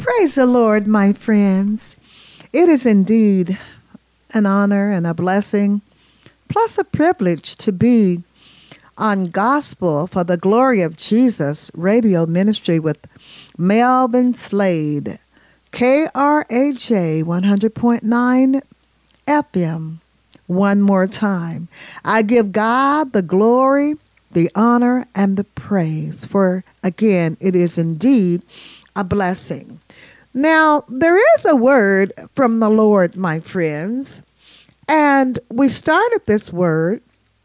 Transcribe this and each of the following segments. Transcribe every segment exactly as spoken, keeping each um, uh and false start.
Praise the Lord, my friends. It is indeed an honor and a blessing, plus a privilege to be on Gospel for the Glory of Jesus radio ministry with Melvin Slade, K R A J one hundred point nine F M. One more time, I give God the glory, the honor, and the praise, for again, it is indeed a blessing. Now, there is a word from the Lord, my friends, and we started this word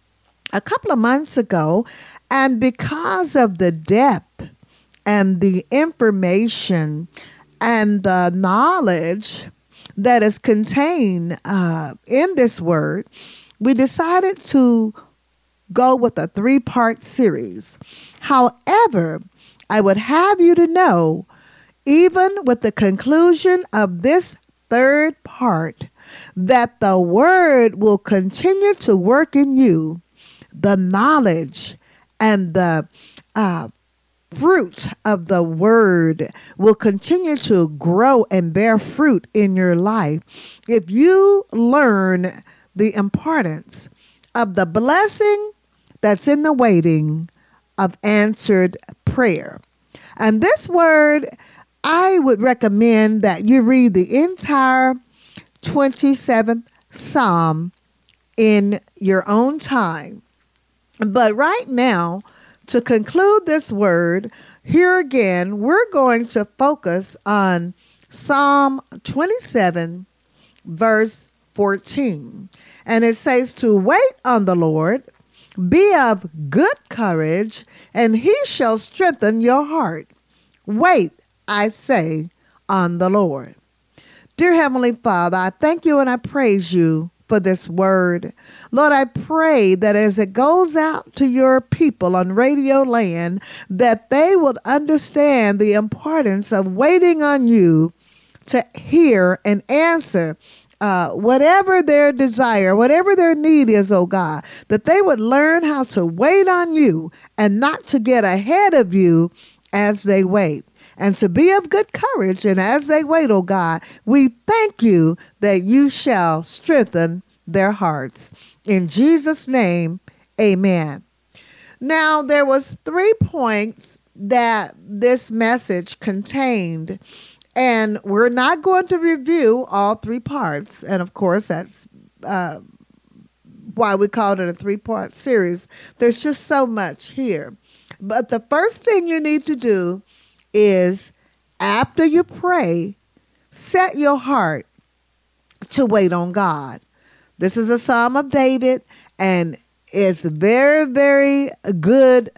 a couple of months ago, and because of the depth and the information and the knowledge that is contained uh, in this word, we decided to go with a three-part series. However, I would have you to know, even with the conclusion of this third part, that the word will continue to work in you. The knowledge and the uh, fruit of the word will continue to grow and bear fruit in your life if you learn the importance of the blessing that's in the waiting of answered prayer. And this word, I would recommend that you read the entire twenty-seventh Psalm in your own time. But right now, to conclude this word, here again, we're going to focus on Psalm twenty-seven, verse fourteen. And it says to wait on the Lord, be of good courage, and he shall strengthen your heart. Wait, I say, on the Lord. Dear Heavenly Father, I thank you and I praise you for this word. Lord, I pray that as it goes out to your people on Radio Land, that they would understand the importance of waiting on you to hear and answer uh, whatever their desire, whatever their need is, oh God, that they would learn how to wait on you and not to get ahead of you as they wait. And to be of good courage, and as they wait, oh God, we thank you that you shall strengthen their hearts. In Jesus' name, amen. Now, there was three points that this message contained, and we're not going to review all three parts. And of course, that's uh, why we called it a three-part series. There's just so much here. But the first thing you need to do is, after you pray, set your heart to wait on God. This is a Psalm of David, and it's very, very good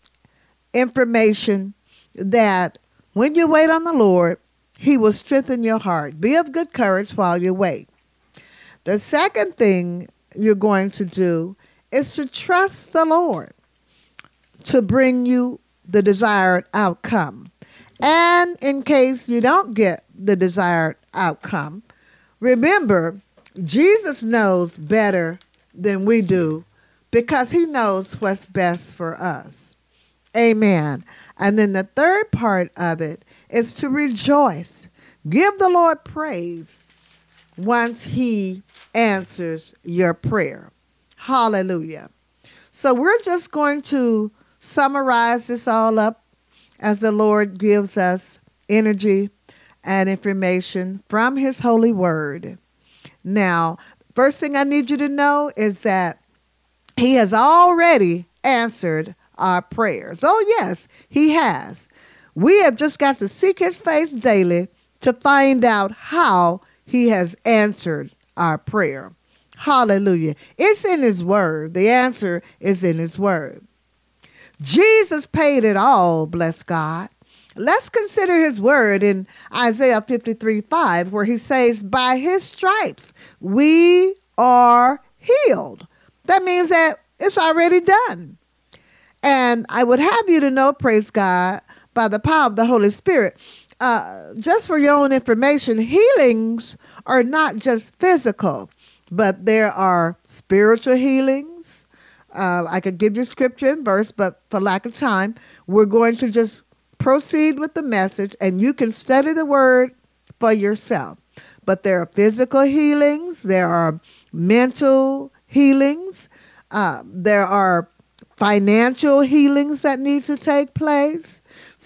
information that when you wait on the Lord, he will strengthen your heart. Be of good courage while you wait. The second thing you're going to do is to trust the Lord to bring you the desired outcome. And in case you don't get the desired outcome, remember, Jesus knows better than we do because he knows what's best for us. Amen. And then the third part of it is to rejoice. Give the Lord praise once he answers your prayer. Hallelujah. So we're just going to summarize this all up as the Lord gives us energy and information from his holy word. Now, first thing I need you to know is that he has already answered our prayers. Oh, yes, he has. We have just got to seek his face daily to find out how he has answered our prayer. Hallelujah. It's in his word. The answer is in his word. Jesus paid it all, bless God. Let's consider his word in Isaiah fifty-three five, where he says, by his stripes we are healed. That means that it's already done. And I would have you to know, praise God, by the power of the Holy Spirit, uh, just for your own information, healings are not just physical, but there are spiritual healings. Uh, I could give you scripture and verse, but for lack of time, we're going to just proceed with the message, and you can study the word for yourself. But there are physical healings. There are mental healings. Uh, there are financial healings that need to take place.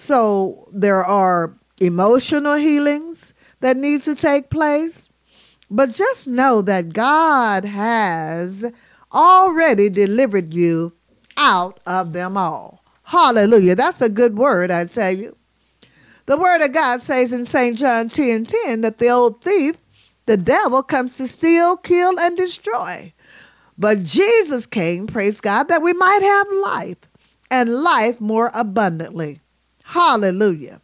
So there are emotional healings that need to take place. But just know that God has already delivered you out of them all. Hallelujah. That's a good word, I tell you. The word of God says in Saint John ten ten that the old thief, the devil, comes to steal, kill, and destroy. But Jesus came, praise God, that we might have life, and life more abundantly. Hallelujah.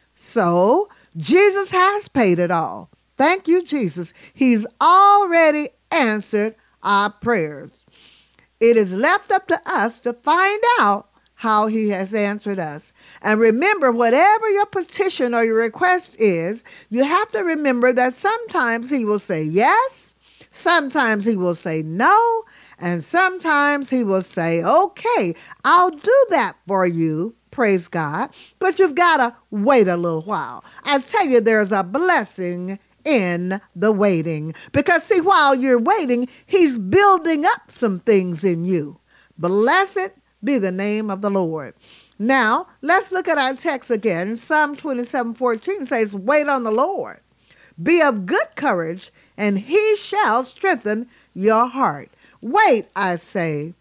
So Jesus has paid it all. Thank you, Jesus. He's already answered our prayers. It is left up to us to find out how he has answered us. And remember, whatever your petition or your request is, you have to remember that sometimes he will say yes, sometimes he will say no, and sometimes he will say, okay, I'll do that for you. Praise God. But you've got to wait a little while. I tell you, there's a blessing in the waiting. Because see, while you're waiting, he's building up some things in you. Blessed be the name of the Lord. Now, let's look at our text again. Psalm twenty-seven fourteen says, wait on the Lord. Be of good courage, and he shall strengthen your heart. Wait, I say,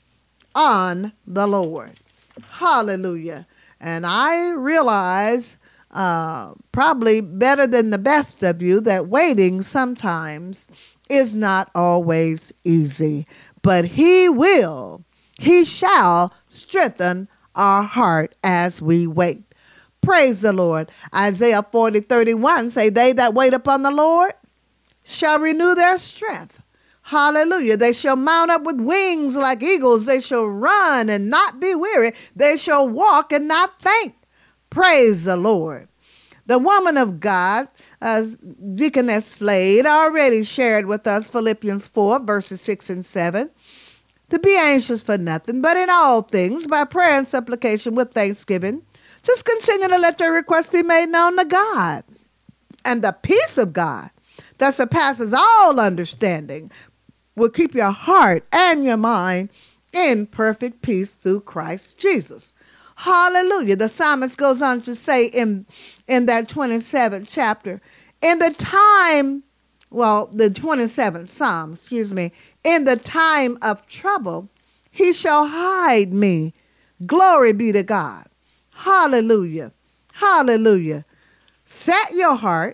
on the Lord. Hallelujah. And I realize, uh, probably better than the best of you, that waiting sometimes is not always easy. But he will, he shall strengthen our heart as we wait. Praise the Lord. Isaiah forty thirty-one say, they that wait upon the Lord shall renew their strength. Hallelujah. They shall mount up with wings like eagles. They shall run and not be weary. They shall walk and not faint. Praise the Lord. The woman of God, as Deaconess Slade, already shared with us Philippians four, verses six and seven. To be anxious for nothing, but in all things, by prayer and supplication with thanksgiving, just continue to let your requests be made known to God. And the peace of God that surpasses all understanding will keep your heart and your mind in perfect peace through Christ Jesus. Hallelujah. The psalmist goes on to say in, in that twenty-seventh chapter, in the time, well, the twenty-seventh Psalm, excuse me, in the time of trouble, he shall hide me. Glory be to God. Hallelujah. Hallelujah. Set your heart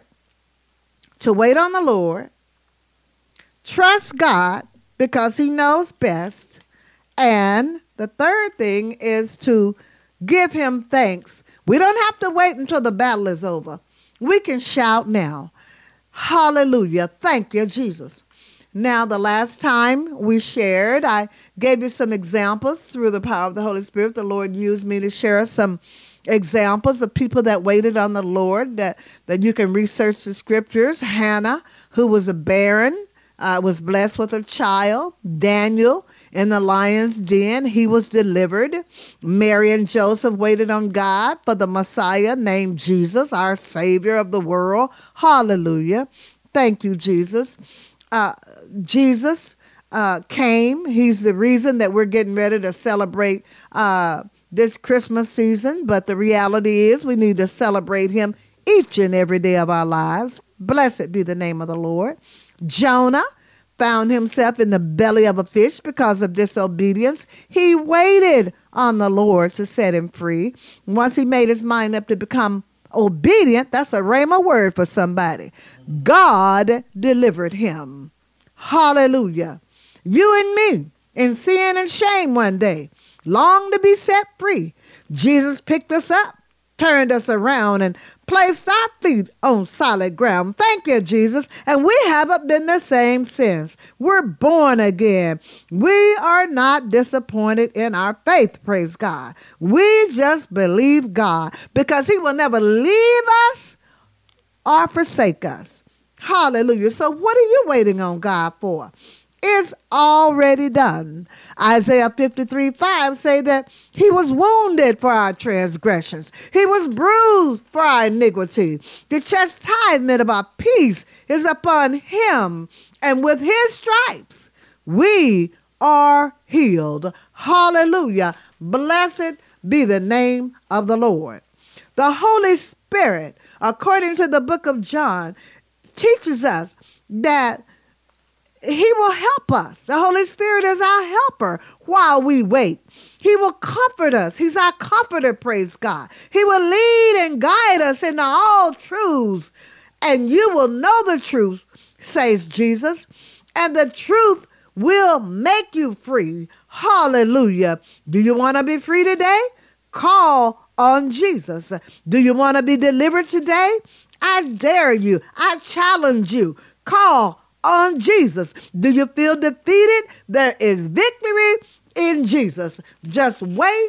to wait on the Lord. Trust God because he knows best. And the third thing is to give him thanks. We don't have to wait until the battle is over. We can shout now. Hallelujah. Thank you, Jesus. Now, the last time we shared, I gave you some examples through the power of the Holy Spirit. The Lord used me to share some examples of people that waited on the Lord, that, that you can research the scriptures. Hannah, who was a barren, uh, was blessed with a child. Daniel, in the lion's den, he was delivered. Mary and Joseph waited on God for the Messiah named Jesus, our Savior of the world. Hallelujah. Thank you, Jesus. Uh, Jesus uh, came. He's the reason that we're getting ready to celebrate uh, this Christmas season. But the reality is we need to celebrate him each and every day of our lives. Blessed be the name of the Lord. Jonah found himself in the belly of a fish because of disobedience. He waited on the Lord to set him free. Once he made his mind up to become obedient, that's a rhema word for somebody. God delivered him. Hallelujah. You and me in sin and shame one day long to be set free. Jesus picked us up, turned us around, and placed our feet on solid ground. Thank you, Jesus. And we haven't been the same since. We're born again. We are not disappointed in our faith, praise God. We just believe God because he will never leave us or forsake us. Hallelujah. So what are you waiting on God for? is already done. Isaiah fifty-three five say that he was wounded for our transgressions. He was bruised for our iniquity. The chastisement of our peace is upon him, and with his stripes we are healed. Hallelujah. Blessed be the name of the Lord. The Holy Spirit, according to the book of John, teaches us that he will help us. The Holy Spirit is our helper while we wait. He will comfort us. He's our comforter, praise God. He will lead and guide us into all truths. And you will know the truth, says Jesus, and the truth will make you free. Hallelujah. Do you want to be free today? Call on Jesus. Do you want to be delivered today? I dare you. I challenge you. Call on Jesus. Do you feel defeated? There is victory in Jesus. Just wait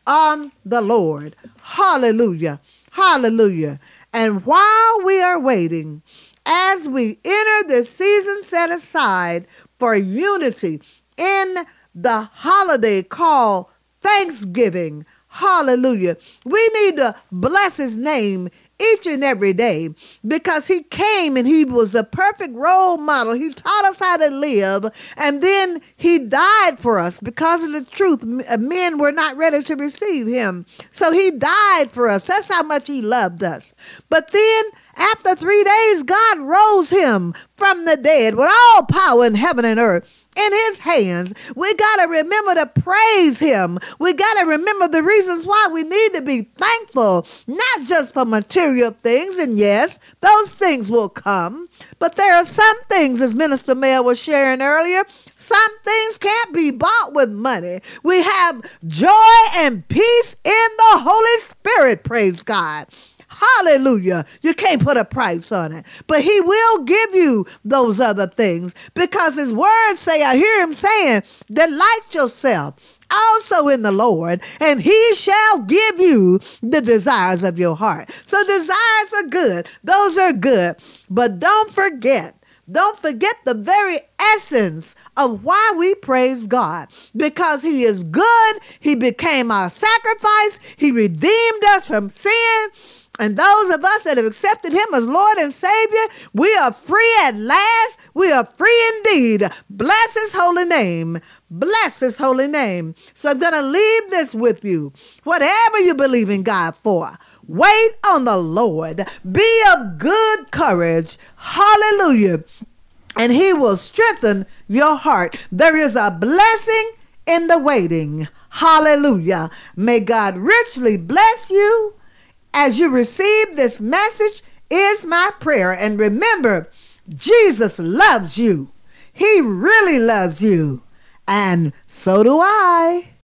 on the Lord. Hallelujah. Hallelujah. And while we are waiting, as we enter the season set aside for unity in the holiday called Thanksgiving, hallelujah, we need to bless his name each and every day, because he came and he was a perfect role model. He taught us how to live, and then he died for us because of the truth. Men were not ready to receive him, so he died for us. That's how much he loved us. But then after three days, God rose him from the dead with all power in heaven and earth in his hands. We got to remember to praise him. We got to remember the reasons why we need to be thankful, not just for material things. And yes, those things will come. But there are some things, as Minister Mel was sharing earlier, some things can't be bought with money. We have joy and peace in the Holy Spirit, praise God. Hallelujah. You can't put a price on it, but he will give you those other things, because his words say, I hear him saying, delight yourself also in the Lord, and he shall give you the desires of your heart. So desires are good. Those are good. But don't forget, don't forget the very essence of why we praise God, because he is good. He became our sacrifice. He redeemed us from sin. And those of us that have accepted him as Lord and Savior, we are free at last. We are free indeed. Bless his holy name. Bless his holy name. So I'm going to leave this with you. Whatever you believe in God for, wait on the Lord. Be of good courage. Hallelujah. And he will strengthen your heart. There is a blessing in the waiting. Hallelujah. May God richly bless you as you receive this message, is my prayer. And remember, Jesus loves you. He really loves you. And so do I.